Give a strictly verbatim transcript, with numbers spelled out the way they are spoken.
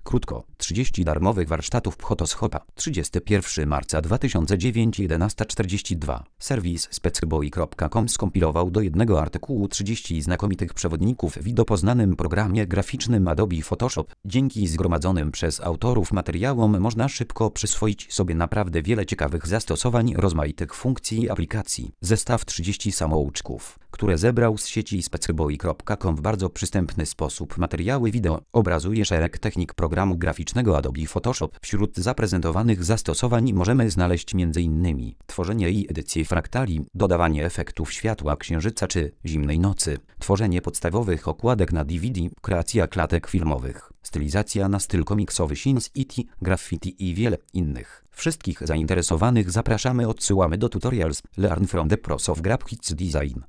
Krótko, trzydzieści darmowych warsztatów Photoshopa. trzydziestego pierwszego marca dwa tysiące dziewiątego jedenasta czterdzieści dwa. Serwis specyboy kropka com skompilował do jednego artykułu trzydzieści znakomitych przewodników w widopoznanym programie graficznym Adobe Photoshop. Dzięki zgromadzonym przez autorów materiałom można szybko przyswoić sobie naprawdę wiele ciekawych zastosowań rozmaitych funkcji i aplikacji. Zestaw trzydziestu samouczków, które zebrał z sieci specyboy kropka com w bardzo przystępny sposób. Materiały wideo obrazuje szereg technik programu graficznego Adobe Photoshop. Wśród zaprezentowanych zastosowań możemy znaleźć między innymi tworzenie i edycję fraktali, dodawanie efektów światła księżyca czy zimnej nocy, tworzenie podstawowych okładek na D V D, kreacja klatek filmowych, stylizacja na styl komiksowy Sin City, graffiti i wiele innych. Wszystkich zainteresowanych zapraszamy, odsyłamy do tutorials Learn from the Pros of Graphics Design.